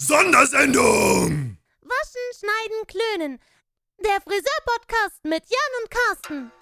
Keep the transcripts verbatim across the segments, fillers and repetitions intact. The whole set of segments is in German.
Sondersendung! Waschen, Schneiden, Klönen. Der Friseur-Podcast mit Jan und Carsten.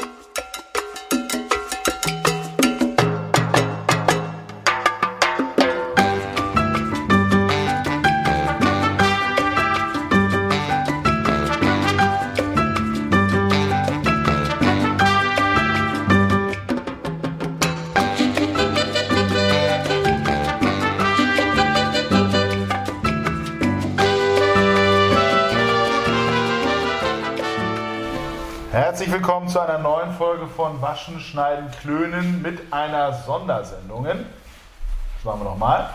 Herzlich willkommen zu einer neuen Folge von Waschen, Schneiden, Klönen mit einer Sondersendung. Das machen wir nochmal.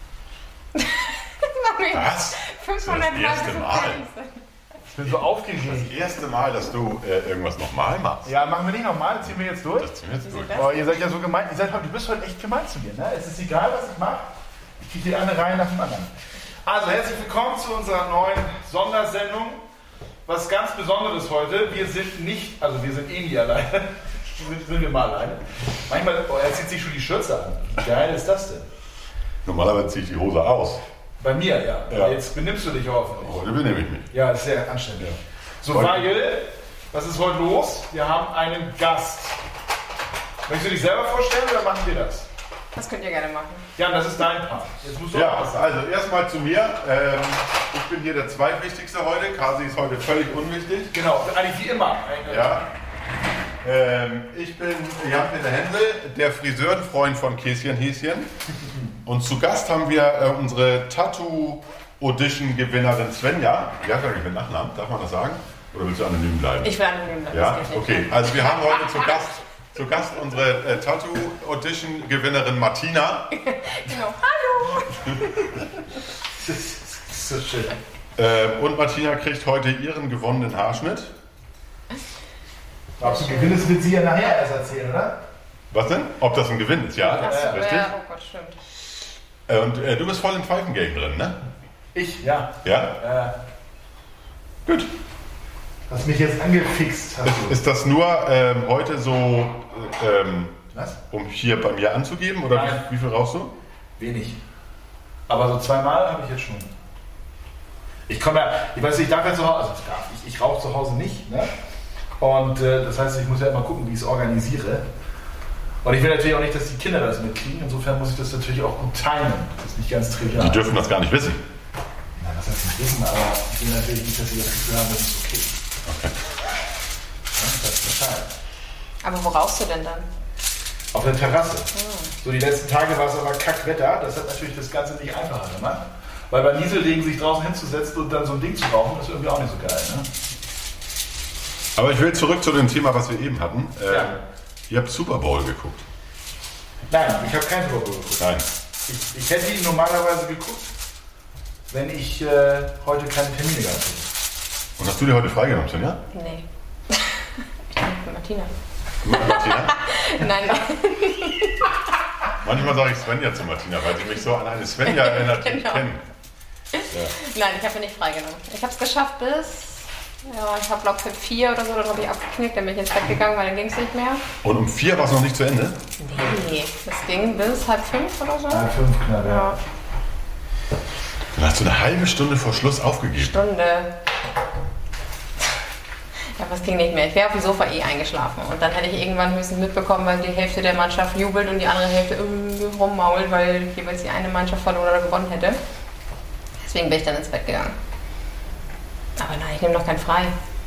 Was? fünfhundert Das erste Mal. Ich bin so aufgeregt. Das erste Mal, dass du äh, irgendwas nochmal machst. Ja, machen wir nicht nochmal, das ziehen wir jetzt durch. Das ziehen wir jetzt durch. Oh, ihr seid ja so gemein. Ihr seid, du bist heute echt gemein zu mir, ne? Es ist egal, was ich mache. Ich kriege die eine Reihe nach dem anderen. Also, herzlich willkommen zu unserer neuen Sondersendung. Was ganz Besonderes heute, wir sind nicht, also wir sind eh nie alleine, sind, sind wir mal alleine. Manchmal, oh, er zieht sich schon die Schürze an. Wie geil ist das denn? Normalerweise ziehe ich die Hose aus. Bei mir, ja. Ja. Jetzt benimmst du dich hoffentlich. Heute benehme ich mich. Ja, das ist sehr anständig. So, Heute- weil, was ist heute los? Wir haben einen Gast. Möchtest du dich selber vorstellen oder machen wir das? Das könnt ihr gerne machen. Jan, das ist dein Part. Jetzt musst du Ja, auch was sagen. also erstmal zu mir. Ähm, ich bin hier der Zweitwichtigste heute. Kasi ist heute völlig unwichtig. Genau, eigentlich wie immer. Ja. Ähm, ich bin Jan-Peter Händel, der Friseurenfreund von Käschen Häschen. Und zu Gast haben wir äh, unsere Tattoo-Audition-Gewinnerin Svenja. Die hat ja nicht mit Nachnamen, darf man das sagen? Oder willst du anonym bleiben? Ich will anonym bleiben. Ja, das geht nicht. okay. Also wir haben heute zu Gast, zu Gast unsere äh, Tattoo-Audition-Gewinnerin Martina. Genau. Hallo! Das ist so schön. Äh, und Martina kriegt heute ihren gewonnenen Haarschnitt. Glaubst du, Gewinn ist mit sie ja nachher erst erzählen, oder? Was denn? Ob das ein Gewinn ist? Ja, das ist Achso, richtig. ja, oh Gott, stimmt. Äh, und äh, du bist voll im Pfeifengame drin, ne? Ich, ja. Ja? Äh, Gut. hast mich jetzt angefixt. Hast du. Ist das nur ähm, heute so, äh, ähm, Was? um hier bei mir anzugeben? Oder Nein. wie, wie viel rauchst du? Wenig. Aber so zweimal habe ich jetzt schon. Ich komme ja, ich weiß nicht, ich darf ja zu Hause, also ich, darf, ich, ich rauche zu Hause nicht, ne? Und äh, das heißt, ich muss ja immer gucken, wie ich es organisiere. Und ich will natürlich auch nicht, dass die Kinder das mitkriegen. Insofern muss ich das natürlich auch gut timen. Das ist nicht ganz trivial. Die dürfen das gar nicht wissen. Nein, das heißt nicht wissen, aber ich will natürlich nicht, dass sie das Gefühl haben, das ist okay. Okay. Ja, das ist Bescheid. Aber wo rauchst du denn dann? Auf der Terrasse. So, die letzten Tage war es aber Kackwetter. Das hat natürlich das Ganze nicht einfacher gemacht. Weil bei Nieselregen sich draußen hinzusetzen und dann so ein Ding zu rauchen, ist irgendwie auch nicht so geil. Ne? Aber ich will zurück zu dem Thema, was wir eben hatten. Ähm, Ja. Ihr habt Super Bowl geguckt. Nein, ich habe keinen Super Bowl geguckt. Nein. Ich, ich hätte ihn normalerweise geguckt, wenn ich äh, heute keine Termine gehabt hätte. Und hast du dir heute freigenommen, Svenja? Nee. Ich bin mit Martina. Du, Martina? Nein, nein. Manchmal sage ich Svenja zu Martina, weil sie mich so an eine Svenja erinnert, die ich Genau. kenne. Nein, ich habe mir nicht freigenommen. Ich habe es geschafft bis, ja, ich habe glaube für vier oder so, dann habe ich abgeknickt, dann bin ich ins Bett gegangen, weil dann ging es nicht mehr. Und um vier war es noch nicht zu Ende? Nee, das ging bis halb fünf oder so. Ja, fünf knapp, ja. Ja, Dann hast du eine halbe Stunde vor Schluss aufgegeben. Stunde. Ja, aber es ging nicht mehr. Ich wäre auf dem Sofa eh eingeschlafen. Und dann hätte ich irgendwann höchstens mitbekommen, weil die Hälfte der Mannschaft jubelt und die andere Hälfte äh, rummault, weil jeweils die eine Mannschaft verloren oder gewonnen hätte. Deswegen bin ich dann ins Bett gegangen. Aber nein, ich nehme noch keinen frei.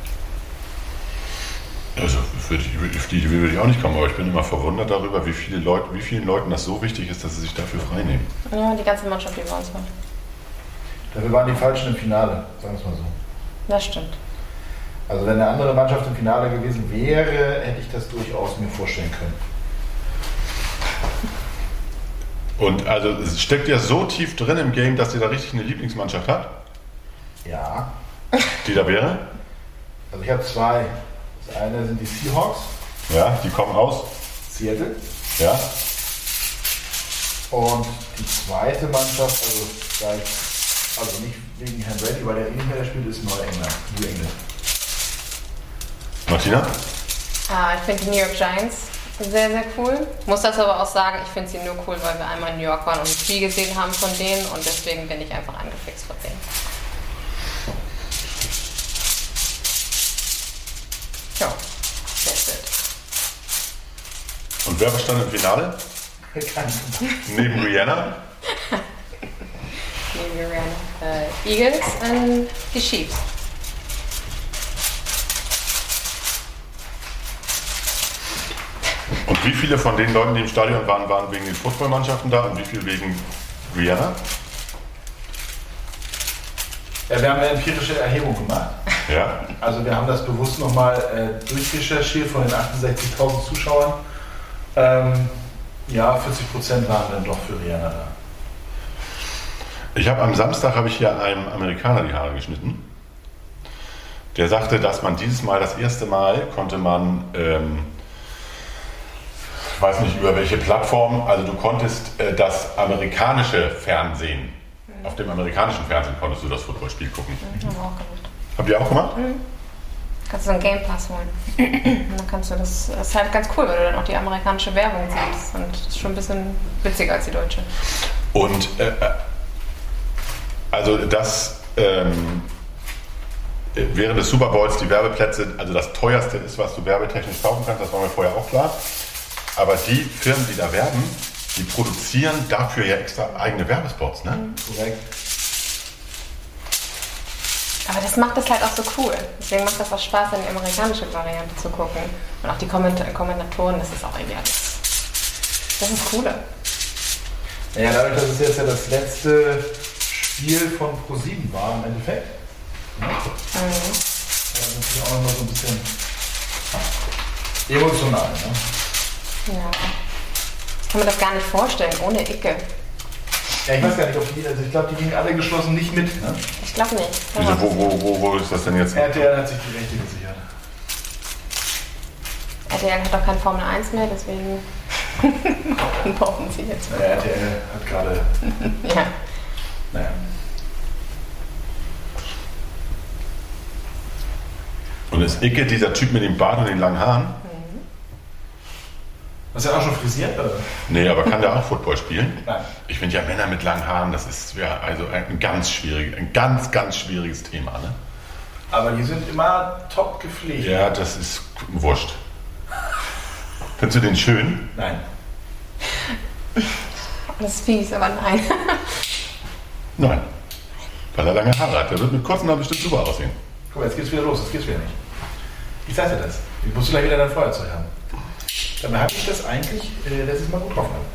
Also für die, für die würde ich auch nicht kommen, aber ich bin immer verwundert darüber, wie, viele Leute, wie vielen Leuten das so wichtig ist, dass sie sich dafür frei nehmen. Ja, die ganze Mannschaft, die bei uns war. Dafür waren die Falschen im Finale, sagen wir es mal so. Das stimmt. Also wenn eine andere Mannschaft im Finale gewesen wäre, hätte ich das durchaus mir vorstellen können. Und also es steckt ja so tief drin im Game, dass ihr da richtig eine Lieblingsmannschaft habt, Ja. die da wäre. Also ich habe zwei. Das eine sind die Seahawks, Ja, die kommen aus. Seattle. Ja. Und die zweite Mannschaft, also, da ich, also nicht wegen Herrn Brady, weil der eh nicht mehr da spielt, ist Neuengland. New England. Martina? Ah, ich finde die New York Giants Sehr, sehr cool. Muss das aber auch sagen, ich finde sie nur cool, weil wir einmal in New York waren und ein Spiel gesehen haben von denen und deswegen bin ich einfach angefixt von denen. Ja, that's it. Und wer stand im Finale? Neben Rihanna? Neben Rihanna. Äh, Eagles und die Chiefs. Und wie viele von den Leuten, die im Stadion waren, waren wegen den Footballmannschaften da und wie viele wegen Rihanna? Ja, wir haben eine empirische Erhebung gemacht. Ja. Also wir haben das bewusst nochmal äh, durchrecherchiert von den achtundsechzigtausend Zuschauern. Ähm, ja, vierzig Prozent waren dann doch für Rihanna da. Ich habe am Samstag habe ich hier einem Amerikaner die Haare geschnitten. Der sagte, dass man dieses Mal, das erste Mal, konnte man, ähm, ich weiß nicht über welche Plattform, also du konntest äh, das amerikanische Fernsehen, mhm. auf dem amerikanischen Fernsehen konntest du das Footballspiel gucken. Mhm, haben wir auch gemacht. Habt ihr auch gemacht? Mhm. Kannst du so einen Game Pass holen. Und dann kannst du das, das ist halt ganz cool, weil du dann auch die amerikanische Werbung siehst. Und das ist schon ein bisschen witziger als die deutsche. Und äh, also das ähm, während des Super Bowls die Werbeplätze, also das teuerste ist, was du werbetechnisch kaufen kannst, das war mir vorher auch klar. Aber die Firmen, die da werben, die produzieren dafür ja extra eigene Werbespots, ne? Mhm. Korrekt. Aber das macht es halt auch so cool. Deswegen macht das auch Spaß, in die amerikanische Variante zu gucken. Und auch die Komment- Kommentatoren, das ist auch irgendwie alles. Das ist cooler. Ja, dadurch, dass es jetzt ja das letzte Spiel von ProSieben war im Endeffekt. Ja. Mhm. Das ist natürlich auch nochmal so ein bisschen emotional. Ne? Ja. Ich kann mir das gar nicht vorstellen, ohne Icke. Ja, ich weiß gar nicht, ob die, also ich glaube, die gingen alle geschlossen nicht mit. Ne? Ich glaube nicht. Wieso, wo, wo, wo, wo ist das denn jetzt? R T L hat sich die Rechte gesichert. R T L hat doch kein Formel eins mehr, deswegen brauchen sie jetzt. Naja, R T L hat gerade. Ja. Naja. Und ist Icke dieser Typ mit dem Bart und den langen Haaren? Hast du ja auch schon frisiert, oder? Nee, aber kann der auch Football spielen? Nein. Ich finde ja Männer mit langen Haaren, das ist ja also ein ganz schwierig, ein ganz, ganz schwieriges Thema, ne? Aber die sind immer top gepflegt. Ja, das ist wurscht. Findest du den schön? Nein. Das ist fies, aber nein. Nein. Weil er lange Haare hat. Der wird mit kurzen Haaren bestimmt super aussehen. Guck mal, jetzt geht's wieder los, jetzt geht's wieder nicht. Ich sag dir das. Ich musst gleich wieder dein Feuerzeug haben. Dabei habe ich das eigentlich äh, letztes Mal gut drauf gehabt.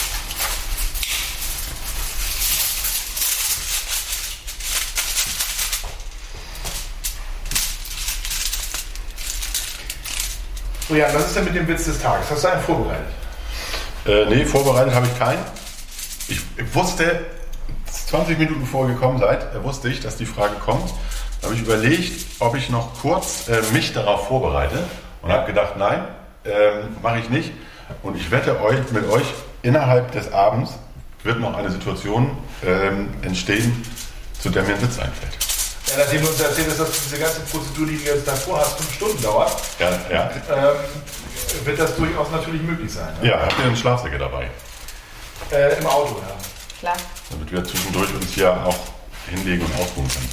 So, Jan, was ist denn mit dem Witz des Tages? Hast du einen vorbereitet? Äh, nee, vorbereitet habe ich keinen. Ich, ich wusste, zwanzig Minuten bevor ihr gekommen seid, äh, wusste ich, dass die Frage kommt. Da habe ich überlegt, ob ich noch kurz äh, mich darauf vorbereite und habe gedacht, nein, ähm, mache ich nicht. Und ich wette euch, mit euch, innerhalb des Abends wird noch eine Situation ähm, entstehen, zu der mir ein Witz einfällt. Ja, nachdem du uns erzählt hast, dass diese ganze Prozedur, die du jetzt davor hast, fünf Stunden dauert, Ja, ja. ähm, wird das durchaus natürlich möglich sein. Ne? Ja, habt ihr einen Schlafsäcke dabei? Äh, Im Auto, ja. Klar. Damit wir zwischendurch uns hier auch hinlegen und ausruhen können.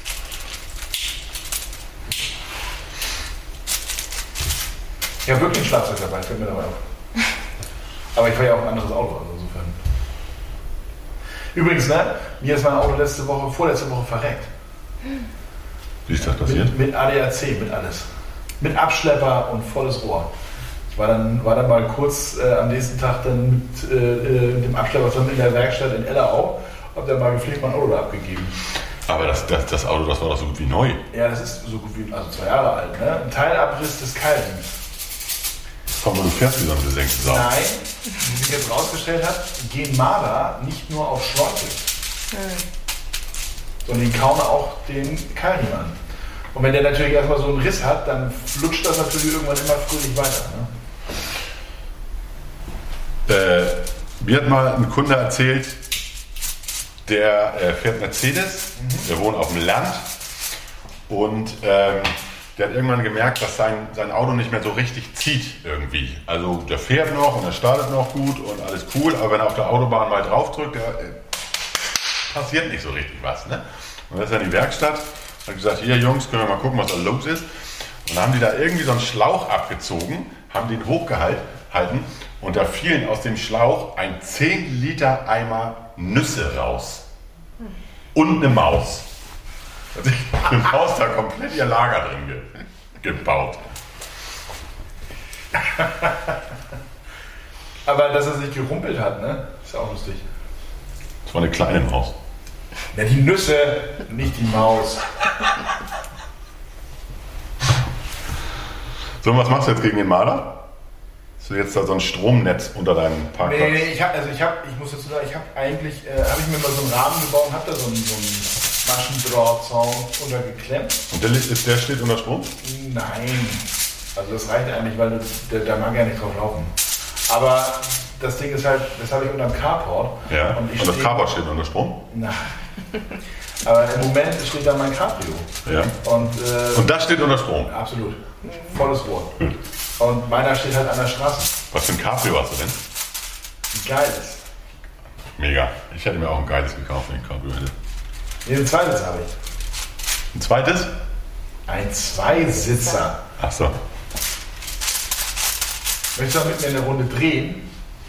Ich habe wirklich ein Schlafsack dabei, fällt mir dabei auf. Aber ich fahre ja auch ein anderes Auto, also insofern. Übrigens, ne, mir ist mein Auto letzte Woche, vorletzte Woche verreckt. Wie ist das passiert? Mit, mit A D A C, mit alles. Mit Abschlepper und volles Rohr. Ich war dann, war dann mal kurz äh, am nächsten Tag dann mit, äh, mit dem Abschlepper von in der Werkstatt in Ellerau, hab dann mal gepflegt mein Auto da abgegeben. Aber das, das, das Auto, das war doch so gut wie neu. Ja, das ist so gut wie, also zwei Jahre alt, ne? Ein Teilabriss des Keilriems. Komm, du fährst wie so eine besenkte Sau. Nein, wie sich jetzt rausgestellt hat, gehen Marder nicht nur auf Schläuche, mhm. sondern die kauen auch den Keilriemen an. Und wenn der natürlich erstmal so einen Riss hat, dann flutscht das natürlich irgendwann immer fröhlich weiter. Ne? Äh, mir hat mal ein Kunde erzählt, der äh, fährt Mercedes, mhm. der wohnt auf dem Land und ähm, der hat irgendwann gemerkt, dass sein, sein Auto nicht mehr so richtig zieht irgendwie. Also der fährt noch und er startet noch gut und alles cool, aber wenn er auf der Autobahn mal draufdrückt, der, äh, passiert nicht so richtig was. Ne? Und dann ist er in die Werkstatt und hat gesagt, hier Jungs, können wir mal gucken, was da los ist. Und dann haben die da irgendwie so einen Schlauch abgezogen, haben den hochgehalten und da fielen aus dem Schlauch ein zehn Liter Eimer Nüsse raus. Und eine Maus. Hat sich eine Maus da komplett ihr Lager drin ge gebaut. Aber dass er sich gerumpelt hat, ne? Ist auch lustig. Das war eine kleine Maus. Ja, die Nüsse, nicht die Maus. So, und was machst du jetzt gegen den Maler? Hast du jetzt da so ein Stromnetz unter deinem Parkplatz? Nee, nee, ich hab, also ich habe, ich muss dazu sagen, ich habe eigentlich, äh, habe ich mir mal so einen Rahmen gebaut und habe da so einen, so einen Maschendrahtzaun untergeklemmt. Und der, ist, der steht unter Strom? Nein, also das reicht eigentlich, weil der, der mag ja nicht drauf laufen. Aber das Ding ist halt, das habe ich unter dem Carport. Ja, und, ich und das steh, Carport steht unter Strom? Nein. Aber im Moment steht da mein Cabrio. Ja. Und, äh, und das steht unter Strom? Absolut. Volles Rohr. Gut. Und meiner steht halt an der Straße. Was für ein Cabrio hast du denn? Ein geiles. Mega. Ich hätte mir auch ein geiles gekauft, wenn ich ein Cabrio hätte. Nee, ein zweites habe ich. Ein zweites? Ein Zweisitzer. Ach so. Möchtest du da mit mir eine Runde drehen?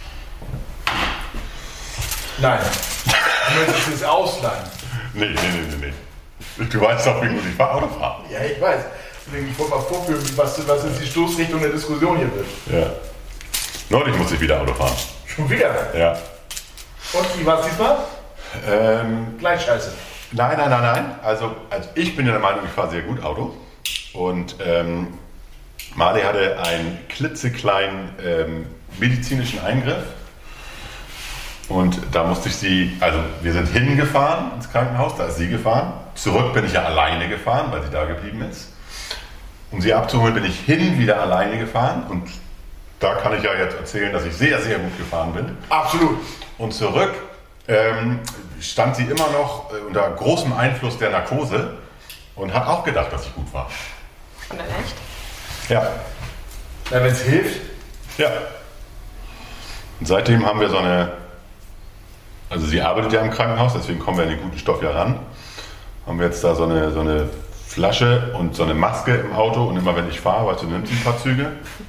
Nein. Du möchtest es ausleihen. Nee, nee, nee, nee, nee. Du weißt doch, wie gut ich Auto fahre. Ja, ich weiß. Deswegen, ich wollte mal vorführen, was, was jetzt die Stoßrichtung der Diskussion hier wird. Ja. Neulich musste ich wieder Auto fahren. Schon wieder? Ja. Und wie war es diesmal? Ähm, Gleich scheiße. nein, nein, nein, nein. Also, also ich bin ja der Meinung, ich fahre sehr gut Auto. Und ähm, Marley hatte einen klitzekleinen ähm, medizinischen Eingriff. Und da musste ich sie, also wir sind hingefahren ins Krankenhaus, da ist sie gefahren. Zurück bin ich ja alleine gefahren, weil sie da geblieben ist. Um sie abzuholen, bin ich hin wieder alleine gefahren. Und da kann ich ja jetzt erzählen, dass ich sehr, sehr gut gefahren bin. Absolut. Und zurück ähm, stand sie immer noch äh, unter großem Einfluss der Narkose und hat auch gedacht, dass ich gut war. Und dann echt? Ja. Na, wenn es hilft. Ja. Und seitdem haben wir so eine, also sie arbeitet ja im Krankenhaus, deswegen kommen wir an den guten Stoff ja ran. Haben wir jetzt da so eine, so eine Flasche und so eine Maske im Auto und immer wenn ich fahre, weißt du, nimmt sie ein paar Züge.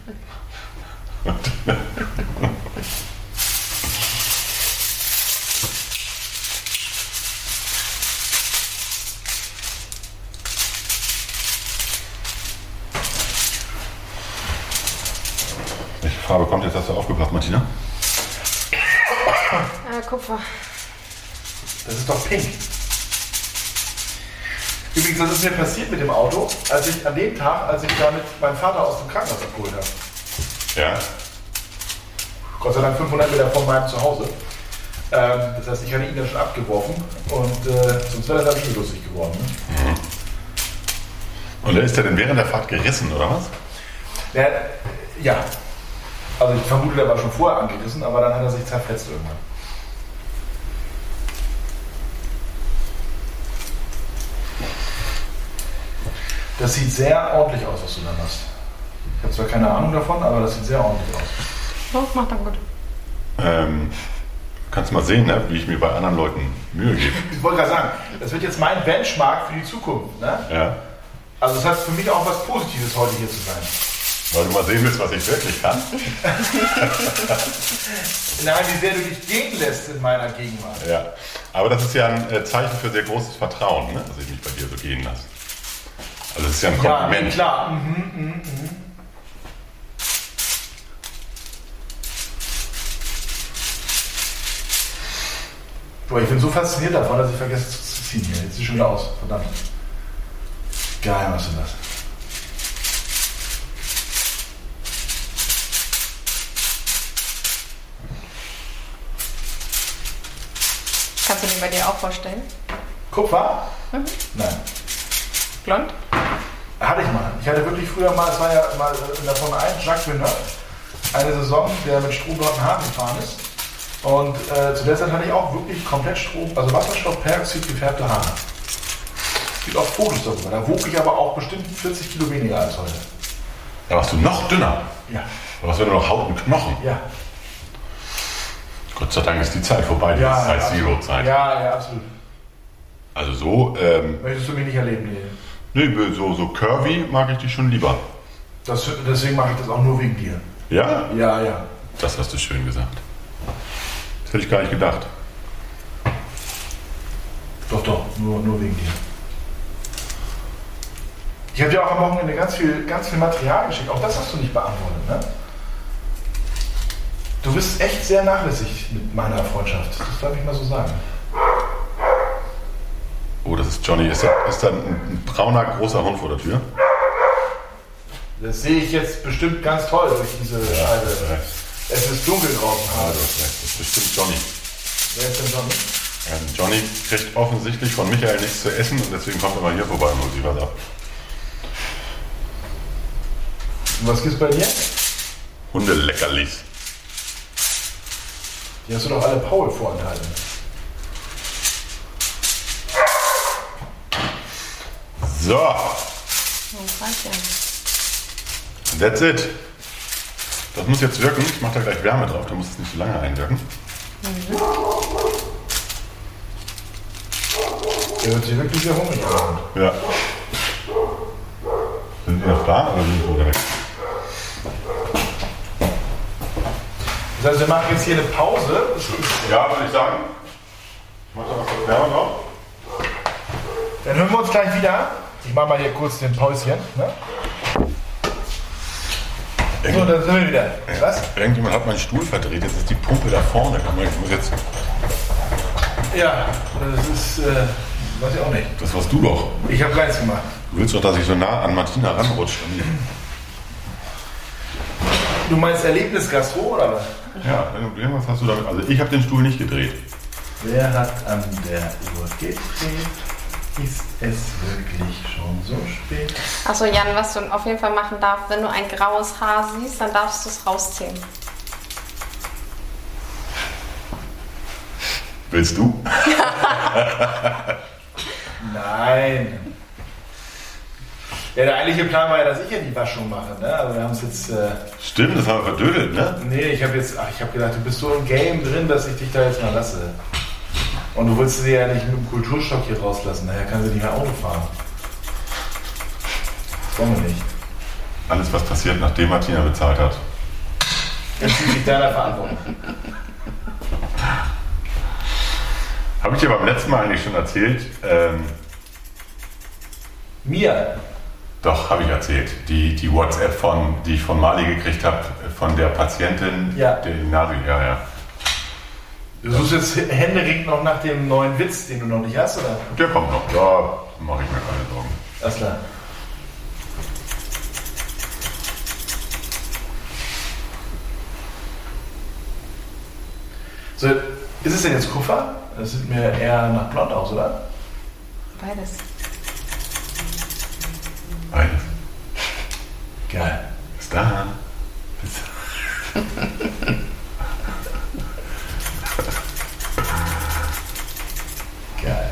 Welche Farbe kommt jetzt? Hast du aufgepasst, Martina? Äh, Kupfer. Das ist doch pink. Übrigens, das ist mir passiert mit dem Auto, als ich an dem Tag, als ich damit meinen Vater aus dem Krankenhaus abgeholt habe. Ja. Gott sei Dank fünfhundert Meter von meinem Zuhause. Ähm, das heißt, ich hatte ihn dann schon abgeworfen und äh, sonst wäre das dann schon lustig geworden. Ne? Mhm. Und ist der denn während der Fahrt gerissen, oder was? Ja, ja. Also ich vermute, der war schon vorher angerissen, aber dann hat er sich zerfetzt irgendwann. Das sieht sehr ordentlich aus, was du dann hast. Ich habe zwar keine Ahnung davon, aber das sieht sehr ordentlich aus. Oh, macht dann gut. Ähm, kannst mal sehen, ne, wie ich mir bei anderen Leuten Mühe gebe. Ich wollte gerade sagen, das wird jetzt mein Benchmark für die Zukunft. Ne? Ja. Also das heißt für mich auch was Positives, heute hier zu sein. Weil du mal sehen willst, was ich wirklich kann. Nein, wie sehr du dich gehen lässt in meiner Gegenwart. Ja. Aber das ist ja ein äh, Zeichen für sehr großes Vertrauen, ne, dass ich mich bei dir so gehen lasse. Also das ist ja ein Ja, Kompliment. nee, klar. Mhm, mhm, mhm. Boah, ich bin so fasziniert davon, dass ich vergesse zu ziehen hier. Jetzt ist es schon wieder aus. Verdammt. Geil, was ist denn das? Kannst du den bei dir auch vorstellen? Kupfer? Mhm. Nein. Blond? Hatte ich mal. Ich hatte wirklich früher mal, es war ja mal in der Formel eins, Jacques Villeneuve, eine Saison, der mit stromblonden Haaren gefahren ist. Und äh, zu der Zeit hatte ich auch wirklich komplett Strom, also Wasserstoffperoxid gefärbte Haare. Es gibt auch Fotos darüber. Da wog ich aber auch bestimmt vierzig Kilo weniger als heute. Da warst du noch dünner. Ja. Da warst du nur noch Haut und Knochen. Ja. Gott sei Dank ist die Zeit vorbei, die Ja, Size-Zero-Zeit. Ja, ja, absolut. Also so, ähm, Möchtest du mich nicht erleben, nee. nee, so, so curvy mag ich dich schon lieber. Das, deswegen mache ich das auch nur wegen dir. Ja? Ja, ja. Das hast du schön gesagt. Das hätte ich gar nicht gedacht. Doch, doch, nur, nur wegen dir. Ich habe dir auch am Wochenende ganz viel, ganz viel Material geschickt. Auch das hast du nicht beantwortet, ne? Du bist echt sehr nachlässig mit meiner Freundschaft. Das darf ich mal so sagen. Oh, das ist Johnny. Ist da, ist da ein, ein brauner, großer Hund vor der Tür? Das sehe ich jetzt bestimmt ganz toll durch diese Scheibe. Ja, Es ist dunkel draußen. Ah, du hast recht. Das ist bestimmt Johnny. Wer ist denn Johnny? Ja, Johnny kriegt offensichtlich von Michael nichts zu essen und deswegen kommt er mal hier vorbei und holt sich was ab. Und was gibt's bei dir? Hundeleckerlis. Die hast du doch alle Paul vorenthalten. So, Das reicht ja. that's it. Das muss jetzt wirken. Ich mache da gleich Wärme drauf, da muss es nicht so lange einwirken. Mhm. Der hört sich wirklich sehr hungrig an. Ja. Sind die noch da oder sind sie wieder weg? Das heißt, wir machen jetzt hier eine Pause. Ja, würde ich sagen. Ich mache da noch kurz Wärme drauf. Dann hören wir uns gleich wieder. Ich mache mal hier kurz den Päuschen. Ne? So, dann sind wir wieder. Was? Irgendjemand hat meinen Stuhl verdreht, jetzt ist die Pumpe da vorne. Ich muss jetzt. Ja, das ist, äh, weiß ich auch nicht. Das warst du doch. Ich habe keins gemacht. Du willst doch, dass ich so nah an Martina ranrutsche. Du meinst Erlebnisgastro oder was? Ja, irgendwas hast du damit. Also ich habe den Stuhl nicht gedreht. Wer hat an der Uhr gedreht? Ist es wirklich schon so spät? Achso, Jan, was du auf jeden Fall machen darfst, wenn du ein graues Haar siehst, dann darfst du es rausziehen. Willst du? Nein. Ja, der eigentliche Plan war ja, dass ich ja die Waschung mache. Ne? Aber wir haben es jetzt. Äh, Stimmt, das haben wir verdödelt, ne? nee, ich habe jetzt. Ach, ich habe gedacht, du bist so im Game drin, dass ich dich da jetzt mal lasse. Und du willst sie ja nicht mit dem Kulturstock hier rauslassen. Daher kann sie nicht mehr Auto fahren. Das wollen wir nicht. Alles, was passiert, nachdem Martina bezahlt hat. Entzieht sich deiner Verantwortung. Habe ich dir beim letzten Mal eigentlich schon erzählt? Ähm, Mir? doch, habe ich erzählt. Die, die WhatsApp, von, die ich von Mali gekriegt habe, von der Patientin, Ja. der Nasi, ja, ja. Du suchst jetzt händeringend noch nach dem neuen Witz, den du noch nicht hast, oder? Der kommt noch, da mache ich mir keine Sorgen. Alles klar. So, ist es denn jetzt Kupfer? Das sieht mir eher nach blond aus, oder? Beides. Beides. Geil. Bis dann. Bis Geil.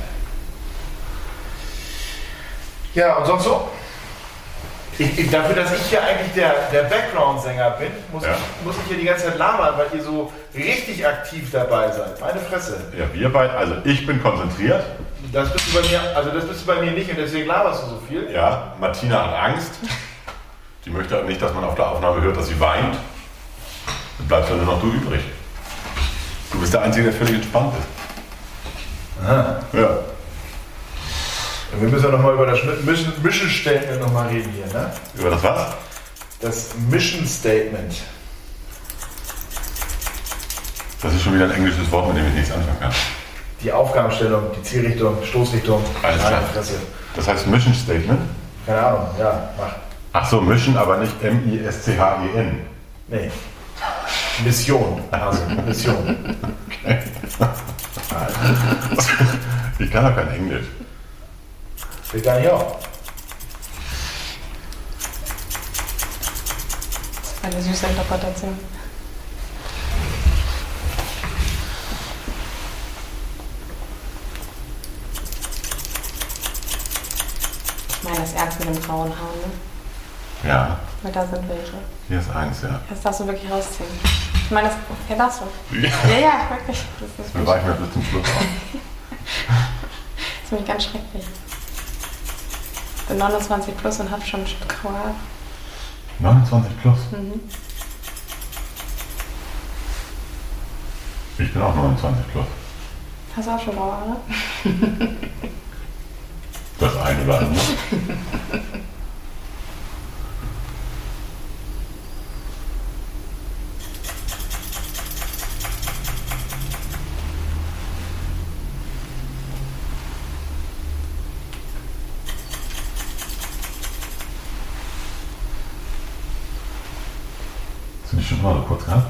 Ja, und sonst so? Ich, ich, dafür, dass ich hier eigentlich der, der Background-Sänger bin, muss, Ja. ich, muss ich hier die ganze Zeit labern, weil ihr so richtig aktiv dabei seid. Meine Fresse. Ja, wir beide, also ich bin konzentriert. Das bist du bei mir, also das bist du bei mir nicht und deswegen laberst du so viel. Ja, Martina hat Angst. Die möchte halt nicht, dass man auf der Aufnahme hört, dass sie weint. Dann bleibst dann nur noch du übrig. Du bist der Einzige, der völlig entspannt ist. Aha. Ja. Wir müssen ja nochmal über das Mission, Mission Statement nochmal reden hier, ne? Über das was? Das Mission Statement. Das ist schon wieder ein englisches Wort, mit dem ich nichts anfangen kann. Die Aufgabenstellung, die Zielrichtung, Stoßrichtung. Alles klar. Meine Fresse. Das heißt Mission Statement? Keine Ahnung, ja, mach. Ach so, Mission, aber nicht M I S C H E N. Nee. Mission. Also, Mission. Okay. Ich kann doch kein Englisch. Fällt gar nicht auf. Das war eine süße Interpretation. Ich meine das ernst mit dem grauen Haar, ne? Ja, Weil da sind welche. hier ist eins, ja. Das darfst du wirklich rausziehen. Ich meine das... Ja, darfst du. Ja. Ja, ja, wirklich. Das ist Wir weichen mir bis zum Schluss auf. Das ist nämlich ganz schrecklich. Ich bin neunundzwanzig plus und habe schon graue Haare. neunundzwanzig plus? Mhm. Ich bin auch neunundzwanzig plus. Hast du auch schon graue Haare? Das eine oder andere. Sind die schon mal so kurz gehabt?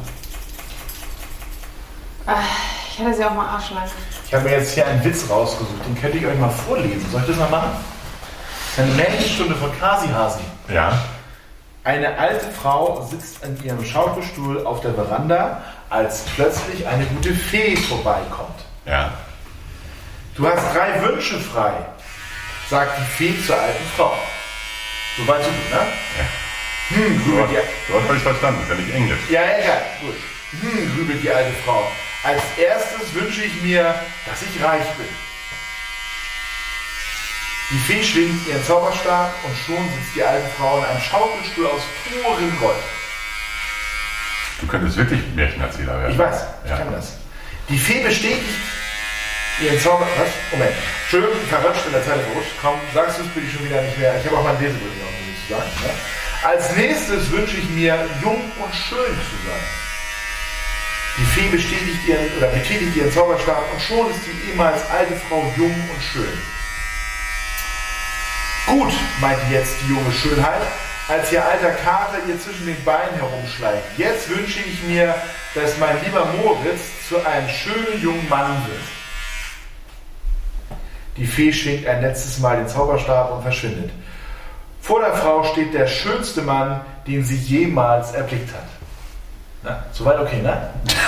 Ich hatte sie auch mal arschlang. Ich habe mir jetzt hier einen Witz rausgesucht, den könnte ich euch mal vorlesen. Soll ich das mal machen? Eine Märchenstunde von Kasi Hasi. Ja. Eine alte Frau sitzt an ihrem Schaukelstuhl auf der Veranda, als plötzlich eine gute Fee vorbeikommt. Ja. Du hast drei Wünsche frei, sagt die Fee zur alten Frau. So weit, so gut, ne? Ja. Hm, Du grübelt hast, die, du hast völlig verstanden, ist ja nicht Englisch. ja, egal, gut. Hm, grübelt die alte Frau. Als erstes wünsche ich mir, dass ich reich bin. Die Fee schwingt ihren Zauberstab und schon sitzt die alte Frau in einem Schaukelstuhl aus purem Gold. Du könntest wirklich Märchenerzähler werden. Ich weiß, ich Ja. kann das. Die Fee bestätigt ihren Zauber... Was? Moment. Entschuldigung, verrutscht in der Zeile verrutscht. Komm, sagst du es bitte schon wieder nicht mehr. Ich habe auch mein Lesebrille noch nicht zu sagen. Ne? Als nächstes wünsche ich mir, jung und schön zu sein. Die Fee bestätigt ihren, oder betätigt ihren Zauberstab und schon ist die ehemals alte Frau jung und schön. Gut, meinte jetzt die junge Schönheit, als ihr alter Kater ihr zwischen den Beinen herumschleicht. Jetzt wünsche ich mir, dass mein lieber Moritz zu einem schönen jungen Mann wird. Die Fee schwingt ein letztes Mal den Zauberstab und verschwindet. Vor der Frau steht der schönste Mann, den sie jemals erblickt hat. Na, soweit okay, ne?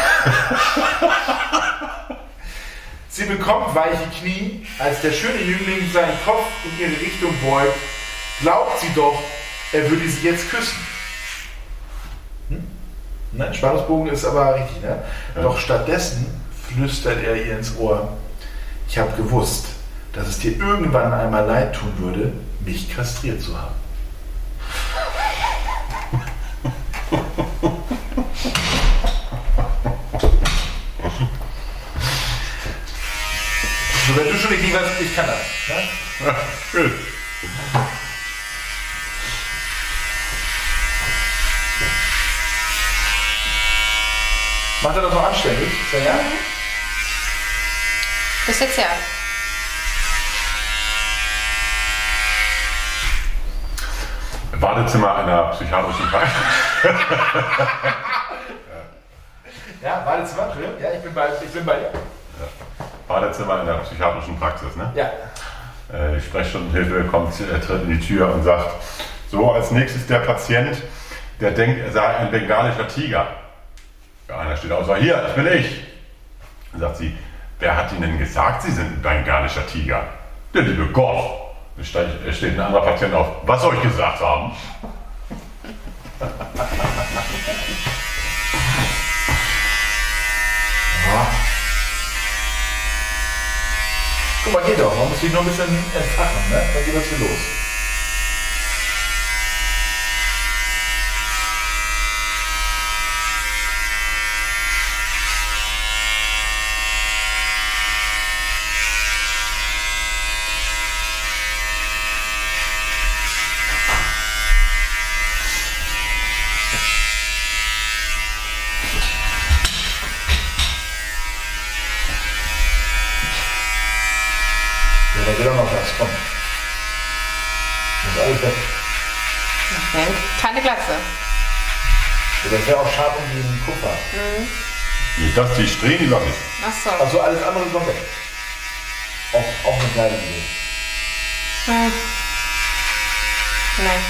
Sie bekommt weiche Knie, als der schöne Jüngling seinen Kopf in ihre Richtung beugt. Glaubt sie doch, er würde sie jetzt küssen. Hm? Nein, Spannungsbogen ist aber richtig, ne? Ja. Doch stattdessen flüstert er ihr ins Ohr: Ich habe gewusst, dass es dir irgendwann einmal leid tun würde, mich kastriert zu haben. So, wenn du schon nicht lieber, ich kann das. Ne? Ja, gut. Macht er das noch anständig? Ja? Bis jetzt ja. Badezimmer einer psychiatrischen Praxis. Ja, Badezimmer, ja, ich bin bei, ich bin bei dir. Badezimmer in der psychiatrischen Praxis, ne? Ja. Äh, Die Sprechstundenhilfe kommt, äh, tritt in die Tür und sagt, so, als nächstes der Patient, der denkt, er sei ein bengalischer Tiger. Ja, einer steht auf, sagt, hier, das bin ich. Dann sagt sie, wer hat Ihnen denn gesagt, Sie sind ein bengalischer Tiger? Der liebe Gott. Da steht, steht ein anderer Patient auf, was soll ich gesagt haben? Ja. Guck mal, geht doch. Man muss sich nur ein bisschen entfachen, ne? Dann geht das hier los. Da geht auch noch was. Komm. Das ist alles weg. Okay. Keine Glatze. Das wäre auch schade um den Kupfer. Nicht das, die Strähnen, die Locken. Achso. Also alles andere ist noch weg. Auch, auch eine kleine Idee. Hm. Nein.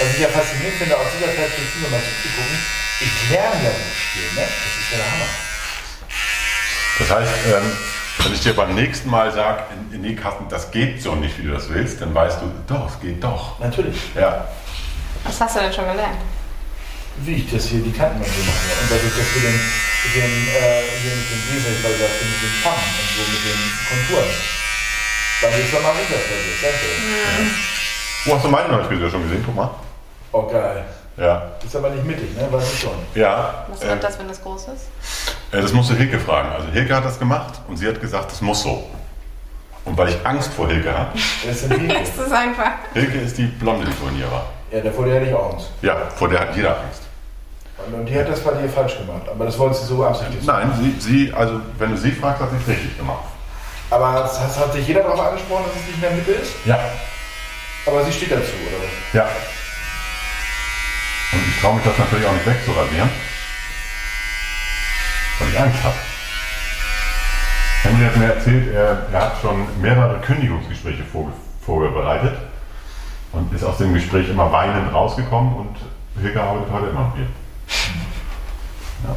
was ich ja faszinierend finde, aus dieser Perspektive mal zuzugucken, ich lerne ja so viel, ne? Das ist ja der Hammer. Das heißt, ähm, wenn ich dir beim nächsten Mal sage, nee, Carsten, das geht so nicht, wie du das willst, dann weißt du, doch, es geht doch. Natürlich. Ja. Was hast du denn schon gelernt? Wie ich das hier die Kanten und so mache. Und dass ich das mit dem, mit dem, äh, hier mit dem Diesel, weil das mit dem Kamm und so mit den Konturen. Dann geht's dann mal runter, sehr schön. Mhm. Wo hast du meinen neuen Friseur schon gesehen? Guck mal. Oh, geil. Ja. Ist aber nicht mittig, ne? Weiß ich schon. Ja. Was äh, wird das, wenn das groß ist? äh, das musst du Hilke fragen. Also Hilke hat das gemacht und sie hat gesagt, das muss so. Und weil ich Angst vor Hilke habe. Das ist ein Das ist einfach. Hilke ist die Blonde, die vorhin hier war. Ja, der vor der hätte ich auch Angst. Ja, vor der hat jeder Angst. Und die hat das bei dir falsch gemacht. Aber das wollte sie so absichtlich. Nein, sie, sie, also wenn du sie fragst, hat sie es richtig gemacht. Aber das hat, hat sich jeder darauf angesprochen, dass es nicht mehr Mitte ist? Ja. Aber sie steht dazu, oder was? Ja. Und ich traue mich das natürlich auch nicht wegzurasieren, weil ich Angst habe. Henry hat mir erzählt, er, er hat schon mehrere Kündigungsgespräche vor, vorbereitet und ist aus dem Gespräch immer weinend rausgekommen und Hilke arbeitet heute immer noch hier. Ja.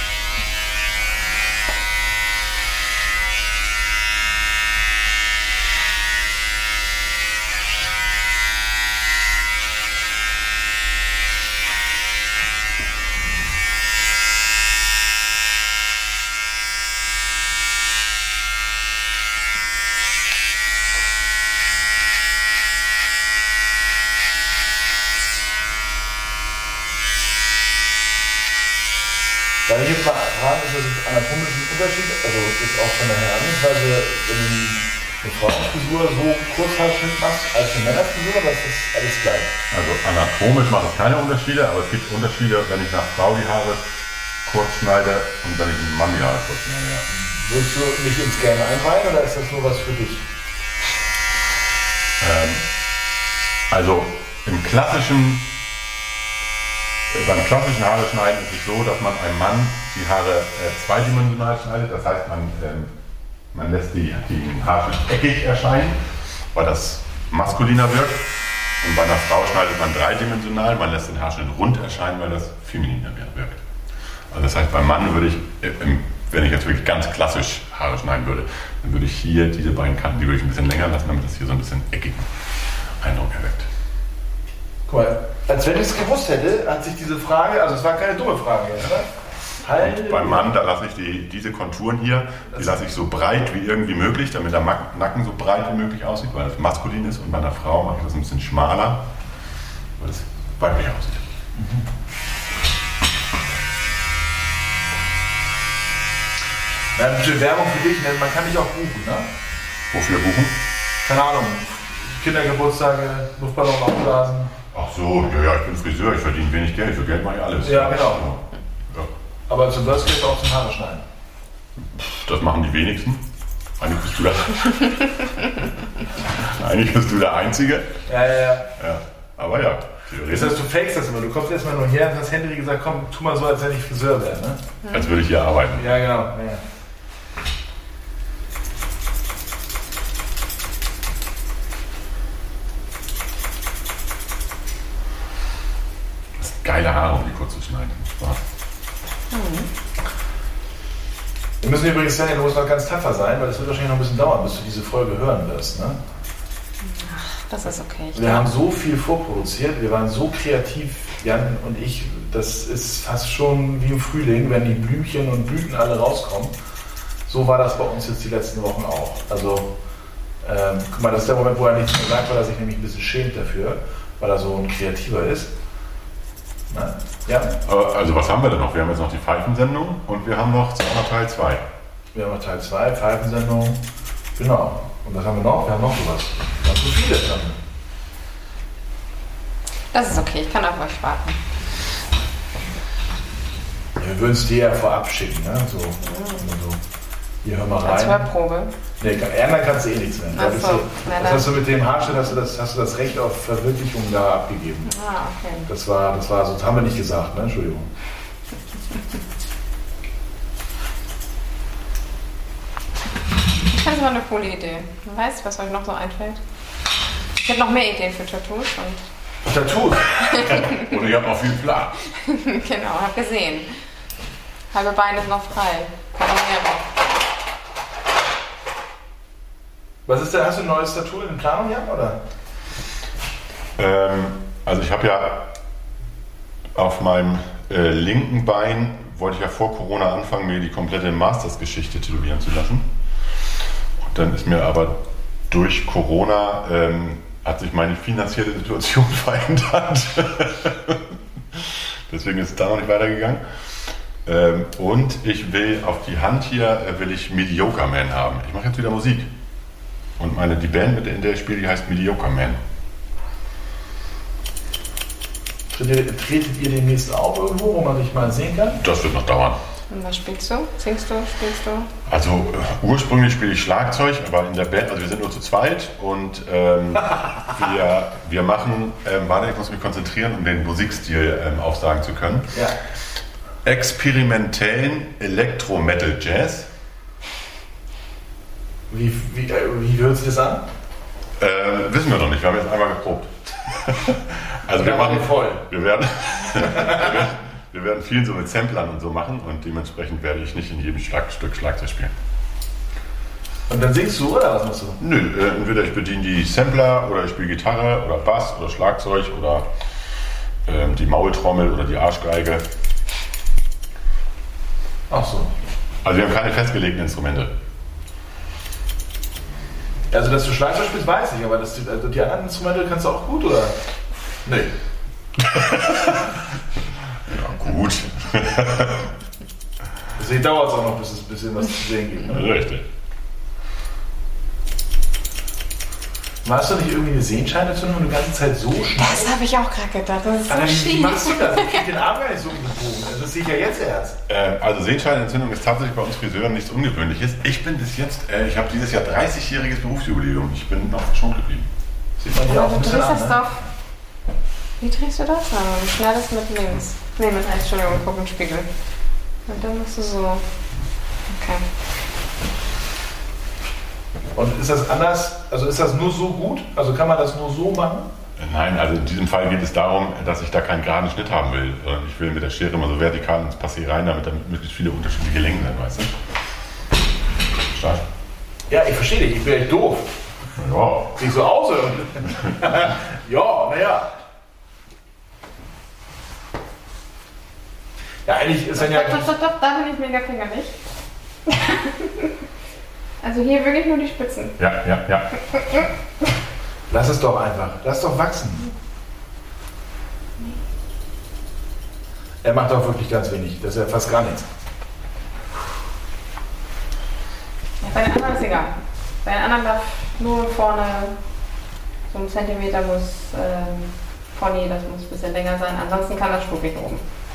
Darf ich jetzt mal fragen, ist das ein anatomischen Unterschied? Also ist auch von der Herangehensweise, wenn du eine Frauenfrisur so Kurzhaarschnitt machst, als eine Männerfrisur, oder ist das alles gleich? Also anatomisch macht es keine Unterschiede, aber es gibt Unterschiede, wenn ich nach Frau die Haare kurz schneide und wenn ich einen Mann die Haare kurz schneide. Ja. Würdest du mich ins Gerne einweihen oder ist das nur was für dich? Ähm, also im klassischen Beim klassischen Haare schneiden ist es so, dass man einem Mann die Haare äh, zweidimensional schneidet. Das heißt, man, ähm, man lässt die, die Haare eckig erscheinen, weil das maskuliner wirkt. Und bei einer Frau schneidet man dreidimensional, man lässt den Haarschnitt rund erscheinen, weil das femininer wirkt. Also das heißt, beim Mann würde ich, äh, wenn ich jetzt wirklich ganz klassisch Haare schneiden würde, dann würde ich hier diese beiden Kanten, die würde ich ein bisschen länger lassen, damit das hier so ein bisschen eckigen Eindruck erweckt. Guck mal, als wenn ich es gewusst hätte, hat sich diese Frage, also es war keine dumme Frage jetzt, ne? Und beim Mann, da lasse ich die, diese Konturen hier, die lasse ich so breit wie irgendwie möglich, damit der Nacken so breit wie möglich aussieht, weil das maskulin ist. Und bei einer Frau mache ich das ein bisschen schmaler, weil es weiblich aussieht. Mhm. Na, ein bisschen Werbung für dich, ne? Man kann dich auch buchen, ne? Wofür buchen? Keine Ahnung, Kindergeburtstage, Luftballon aufblasen. Ach so, ja, ja, ich bin Friseur, ich verdiene wenig Geld, für Geld mache ich alles. Ja, genau. Ja. Aber zum Worst Case auch zum Haare schneiden. Das machen die wenigsten. Eigentlich bist du der, Eigentlich bist du der Einzige. Ja, ja, ja. Ja. Aber ja, Das heißt, du fakest das immer. Du kommst erstmal nur her und hast Henry gesagt, komm, tu mal so, als wenn ich Friseur wäre, ne? Als würde ich hier arbeiten. Ja, genau. Ja, ja. Das sind geile Haare, um die kurz zu schneiden. Spaß. Mhm. Wir müssen übrigens sagen, du musst noch ganz tapfer sein, weil es wird wahrscheinlich noch ein bisschen dauern, bis du diese Folge hören wirst. Ne? Das ist okay. Ich wir glaub. haben so viel vorproduziert, wir waren so kreativ, Jan und ich, das ist fast schon wie im Frühling, wenn die Blümchen und Blüten alle rauskommen. So war das bei uns jetzt die letzten Wochen auch. Also, ähm, guck mal, das ist der Moment, wo er nichts mehr sagt, weil er sich nämlich ein bisschen schämt dafür, weil er so ein Kreativer ist. Na, ja. Also was haben wir denn noch? Wir haben jetzt noch die Pfeifensendung und wir haben noch Teil zwei. Wir haben noch Teil zwei, Pfeifensendung. Genau. Und was haben wir noch? Wir haben noch sowas. Ganz so viele dann. Das ist okay, ich kann auf euch warten. Ja, wir würden es dir ja vorab schicken, ne? So, mhm. so. Hier, hör mal rein. Als Hörprobe. Nee, ändern kannst du eh nichts mehr. Ach so. Du, das hast du mit dem Haarschnitt, hast du das, hast du das Recht auf Verwirklichung da abgegeben. Ah, okay. Das war, das war so, das haben wir nicht gesagt, ne? Entschuldigung. Ich habe mal eine coole Idee. Du weißt, was euch noch so einfällt? Ich hätte noch mehr Ideen für Tattoos und Tattoos. Und ich habe noch viel Plan. Genau, hab gesehen. Halbe Bein ist noch frei. Kann auch mehr drauf. Was ist denn, hast du ein neues Tattoo in Planung, Jan, oder? Ähm, also ich habe ja auf meinem äh, linken Bein, wollte ich ja vor Corona anfangen, mir die komplette Masters-Geschichte tätowieren zu lassen. Und dann ist mir aber durch Corona ähm, hat sich meine finanzielle Situation verändert. Deswegen ist es da noch nicht weitergegangen. Ähm, und ich will auf die Hand hier, äh, will ich Mediocre Man haben. Ich mache jetzt wieder Musik. Und meine, die Band, mit der, in der ich spiele, die heißt Mediocre Man. Tretet, tretet ihr demnächst auf irgendwo, wo man dich mal sehen kann? Das wird noch dauern. Und was spielst du? Singst du? Spielst du? Also äh, ursprünglich spiele ich Schlagzeug, aber in der Band, also wir sind nur zu zweit und ähm, wir, wir machen, ähm, warte, ich muss mich konzentrieren, um den Musikstil ähm, aufsagen zu können. Ja. Experimentellen Elektro-Metal-Jazz. Wie, wie, äh, wie hört sich das an? Äh, wissen wir noch nicht, wir haben jetzt einmal geprobt. Also wir machen voll. Wir werden, wir werden, wir werden viel so mit Samplern und so machen und dementsprechend werde ich nicht in jedem Schlag, Stück Schlagzeug spielen. Und dann singst du oder was machst du? Nö, äh, entweder ich bediene die Sampler oder ich spiele Gitarre oder Bass oder Schlagzeug oder ähm, die Maultrommel oder die Arschgeige. Ach so. Also wir haben keine festgelegten Instrumente. Also, dass du Schlagzeug spielst, weiß ich, aber dass du, also die anderen Instrumente kannst du auch gut, oder? Nee. Ja, gut. Deswegen dauert es auch noch, bis es ein bisschen was zu sehen gibt. Ne? Richtig. Hast du nicht irgendwie eine Sehenscheinentzündung und die ganze Zeit so schnell? Das habe ich auch gerade gedacht. Das ist so Alter, wie, wie schief. machst du das? Ich krieg den Arm gar nicht so gebogen. Das sehe ich ja jetzt erst. Äh, also Sehenscheinentzündung ist tatsächlich bei uns Friseuren nichts Ungewöhnliches. Ich bin bis jetzt, äh, ich habe dieses Jahr dreißigjähriges Berufsjubiläum. Ich bin noch verschont geblieben. Sieht man hier auch Aber ein du bisschen drehst an, das ne? doch. Wie drehst du das an? Du schneidest mit links. Nee, mit rechts, Entschuldigung, guck in den Spiegel. Und dann machst du so. Okay. Und ist das anders, also ist das nur so gut? Also kann man das nur so machen? Nein, also in diesem Fall geht es darum, dass ich da keinen geraden Schnitt haben will. Sondern ich will mit der Schere immer so vertikal ins Passé rein, damit da möglichst viele unterschiedliche Längen sind, weißt du? Stark. Ja, ich verstehe dich, ich bin echt doof. Ja. Sieht so aus, oder? Ja, naja. Ja, eigentlich ist dann ja... Stopp, stopp, stopp, da bin ich mega fingerlich. Also hier wirklich nur die Spitzen. Ja, ja, ja. Lass es doch einfach, lass doch wachsen. Er macht auch wirklich ganz wenig, das ist ja fast gar nichts. Ja, bei den anderen ist egal. Bei den anderen darf nur vorne so ein Zentimeter muss ähm, Pony, das muss ein bisschen länger sein. Ansonsten kann das stufig oben.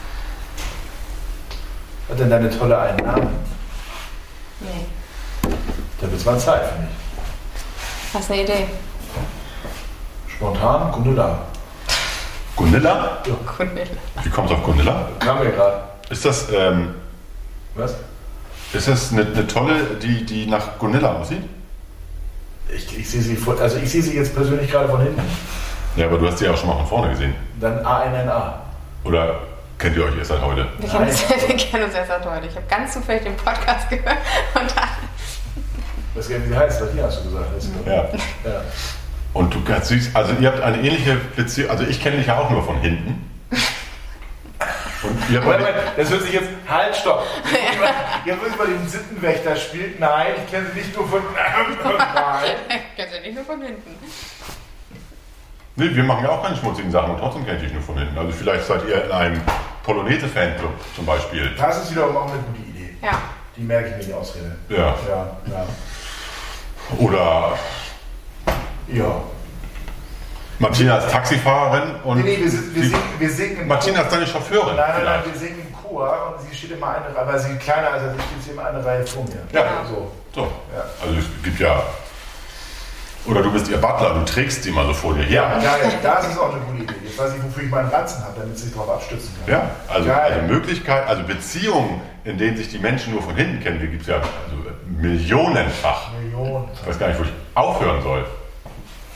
Hat denn deine tolle einen Namen? Nee. Da wird es mal Zeit, finde ich. Hast du eine Idee? Spontan, Gunilla. Gunilla? Gunilla. Wie kommst du auf Gunilla? Kam mir gerade. Ist das, ähm, Was? ist das eine, eine tolle, die, die nach Gunilla aussieht? Ich, ich sehe sie vor, also ich sehe sie jetzt persönlich gerade von hinten. Ja, aber du hast sie ja auch schon mal von vorne gesehen. Dann A N N A. Oder kennt ihr euch erst seit heute? Wir kennen, uns, wir kennen uns erst seit heute. Ich habe ganz zufällig den Podcast gehört und dann. Ich weiß gar nicht, wie die heißt, was hier hast du gesagt. Hast du Ja. ja. Und du ganz süß, also ihr habt eine ähnliche Beziehung, also ich kenne dich ja auch nur von hinten. Und ihr habt Moment, eine, Moment, das hört sich jetzt. Halt, stopp! Ihr wollt über den Sittenwächter spielt. Nein, ich kenne sie nicht nur von. Nein. Kennst du nicht nur von hinten. nee, wir machen ja auch keine schmutzigen Sachen und trotzdem kenne ich dich nur von hinten. Also vielleicht seid ihr in einem Polonaise-Fanclub zum Beispiel. Das ist wiederum auch eine gute Idee. Ja. Die merke ich mir, die Ausrede. Ja. Ja, ja. Oder Ja. Martina ist Taxifahrerin und Nee, nee, wir, sind- wir, die- singen, wir singen im Martina Chor. ist deine Chauffeurin. Nein, nein, nein, vielleicht. wir singen im Chor und sie steht immer eine Reihe, weil sie kleiner als ich steht sie immer eine Reihe vor mir. Ja. So. So. Ja. Also es gibt ja. Oder du bist ihr Butler, du trägst sie mal so vor dir Ja, her. geil. Das ist auch eine gute Idee. Jetzt weiß ich, wofür ich meinen Ranzen habe, damit sie sich darauf abstützen kann. Ja, also, Geil. also Möglichkeit, also Beziehungen, in denen sich die Menschen nur von hinten kennen, die gibt es ja also millionenfach. Millionen. Ich weiß gar nicht, wo ich aufhören soll.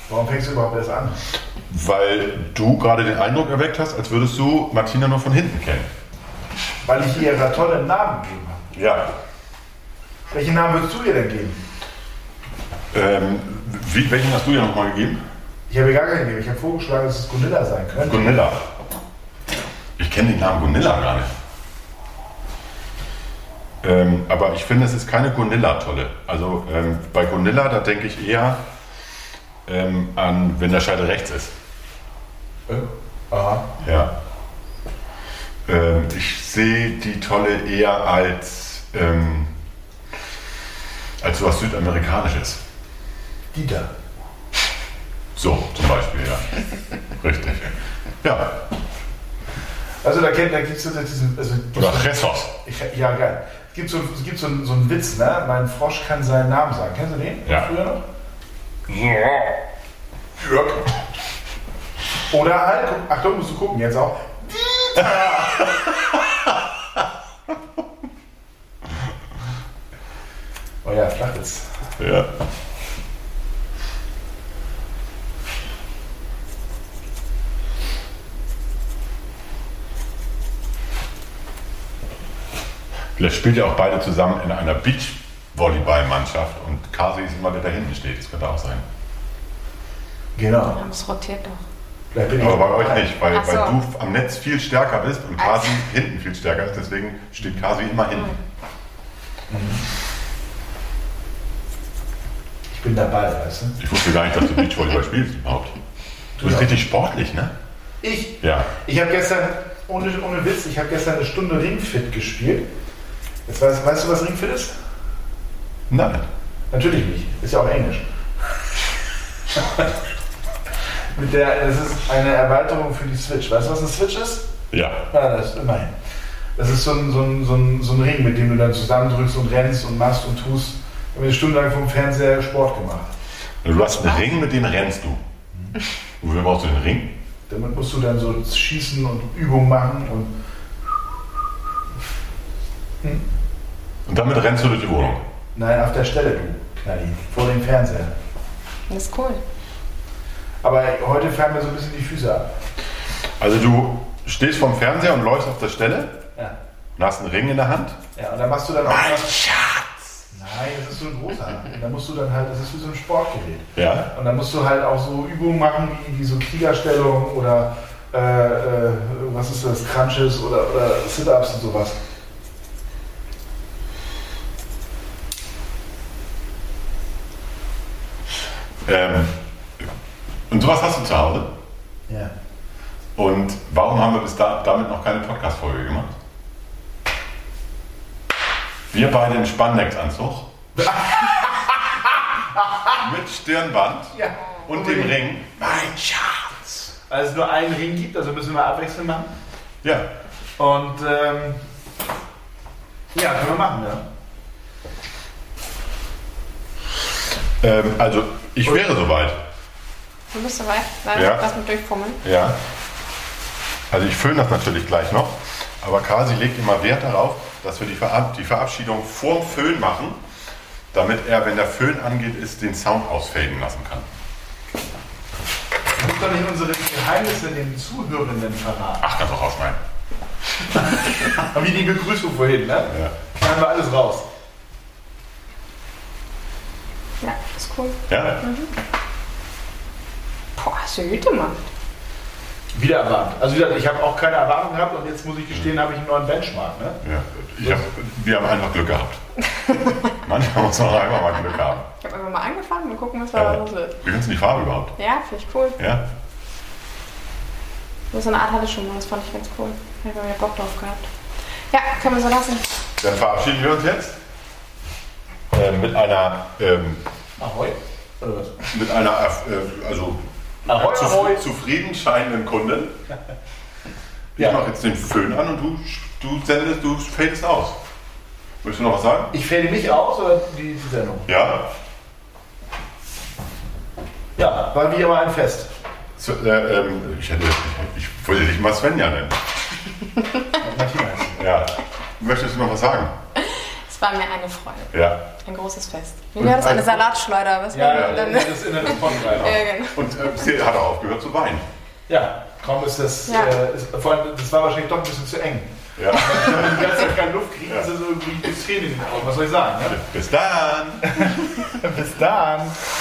Warum fängst du überhaupt erst an? Weil du gerade den Eindruck erweckt hast, als würdest du Martina nur von hinten kennen. Weil ich ihr ihre tollen Namen gegeben habe. Ja. Welchen Namen würdest du ihr denn geben? Ähm, wie, welchen hast du ihr nochmal gegeben? Ich habe ihr gar keinen gegeben. Ich habe vorgeschlagen, dass es Gunilla sein könnte. Gunilla. Ich kenne den Namen Gunilla gar nicht. Ähm, aber ich finde, es ist keine Gunilla-Tolle. Also ähm, bei Gunilla, da denke ich eher ähm, an, wenn der Scheitel rechts ist. Äh, aha. Ja. Ähm, ich sehe die Tolle eher als, ähm, als sowas Südamerikanisches. Dieter. So, zum Beispiel, ja. Richtig. Ja. Also da, kennt, da gibt es diesen... Also, Oder Jesus. Ich, ja, geil. Es gibt, so, es gibt so, einen, so einen Witz, ne? Mein Frosch kann seinen Namen sagen. Kennst du den? Ja. Früher noch? Jörg. Oder halt, Achtung, musst du gucken, jetzt auch. Dieter! Oh ja, Flachwitz. Ja. Vielleicht spielt ja auch beide zusammen in einer Beachvolleyballmannschaft und Kasi ist immer der, der hinten steht. Das könnte auch sein. Genau. Ja, das rotiert doch. Vielleicht bin ich Aber bei euch nicht, weil, Ach so. weil du am Netz viel stärker bist und Kasi hinten viel stärker ist. Deswegen steht Kasi immer hinten. Ich bin dabei, weißt du? Ich wusste gar nicht, dass du Beachvolleyball spielst überhaupt. Du bist Ja. richtig sportlich, ne? Ich? Ja. Ich habe gestern, ohne, ohne Witz, ich habe gestern eine Stunde Ringfit gespielt. Jetzt weißt, weißt du, was Ringfit ist? Nein. Natürlich nicht. Ist ja auch Englisch. Mit der, das ist eine Erweiterung für die Switch. Weißt du, was eine Switch ist? Ja. Ja, das ist immerhin. Das ist so ein, so, ein, so, ein, so ein Ring, mit dem du dann zusammendrückst und rennst und machst und tust. Ich habe eine Stunde lang vom Fernseher Sport gemacht. Du hast einen Ring, mit dem rennst du. Wofür brauchst du den Ring? Damit musst du dann so schießen und Übungen machen und Und damit rennst du durch die Wohnung. nein, auf der Stelle, du Knalli, vor dem Fernseher. Das ist cool. Aber heute fallen mir so ein bisschen die Füße ab. Also du stehst vorm Fernseher und läufst auf der Stelle Ja. und hast einen Ring in der Hand. Ja, und dann machst du dann auch Mein was. Schatz! Nein, das ist so ein großer. Und dann musst du dann halt, das ist wie so ein Sportgerät. Ja. Und dann musst du halt auch so Übungen machen, wie, wie so Kriegerstellung oder äh, äh, was ist das, Crunches oder, oder Sit-Ups und sowas. Ähm, und sowas hast du zu Hause. Ja. Und warum haben wir bis da, damit noch keine Podcast-Folge gemacht? Wir beide im Spandex-Anzug. Mit Stirnband Ja. und dem Ring. Mein Schatz! Also es nur einen Ring gibt, also müssen wir abwechselnd machen. Ja. Und ähm, ja, können wir machen, ja. Ähm, also, ich wäre soweit. Du bist soweit? Lass, Ja. lass mich durchfummeln. Ja. Also, ich föhne das natürlich gleich noch. Aber Kasi legt immer Wert darauf, dass wir die, Verab die Verabschiedung vorm Föhn machen, damit er, wenn der Föhn angeht, ist, den Sound ausfaden lassen kann. Du musst doch nicht unsere Geheimnisse den Zuhörenden verraten. Ach, kannst du rausschneiden. Wie die Begrüßung vorhin, ne? Ja. Schneiden wir alles raus. Ja, ist cool. Ja? Boah, hast du gut gemacht. Wieder erwartet. Also wie gesagt, ich habe auch keine Erwartung gehabt und jetzt muss ich gestehen, habe ich einen neuen Benchmark. Ne? Ja. Ich hab, wir haben einfach Glück gehabt. Manchmal muss man auch einfach mal Glück haben. Ich habe einfach mal angefangen und gucken, was da Äh, los wird. wie findest du die Farbe überhaupt? Ja, finde ich cool. Ja? So eine Art hatte ich schon mal, das fand ich ganz cool. Ich habe mir Bock drauf gehabt. Ja, können wir so lassen. Dann verabschieden wir uns jetzt äh, mit einer, ähm, Ahoi. Oder was? mit einer äh, also Ahoi, zuf ahoi. zufrieden scheinenden Kundin. Ich Ja. mache jetzt den Föhn an und du, du sendest, du fadest aus. Willst du noch was sagen? Ich fäde mich aus oder die, die Sendung? Ja? Ja, war wie immer ein Fest. So, äh, ähm, ich, hätte, ich, ich wollte dich mal Svenja nennen. Martina. Ja. Möchtest du noch was sagen? Es Es war mir eine Freude. Ja. Ein großes Fest. Wie wäre das? Eine Salatschleuder? Was Ja, war ja, dann? das ist in der Ponnenrein. Ja, genau. Und äh, sie hat auch aufgehört zu weinen. Ja, kaum ist das, Ja. äh, ist, vor allem, das war wahrscheinlich doch ein bisschen zu eng. Ja. Wenn die ganze Zeit keine Luft kriegen, also irgendwie die Tränen in den Augen. Was soll ich sagen? Ne? Bis dann. Bis dann.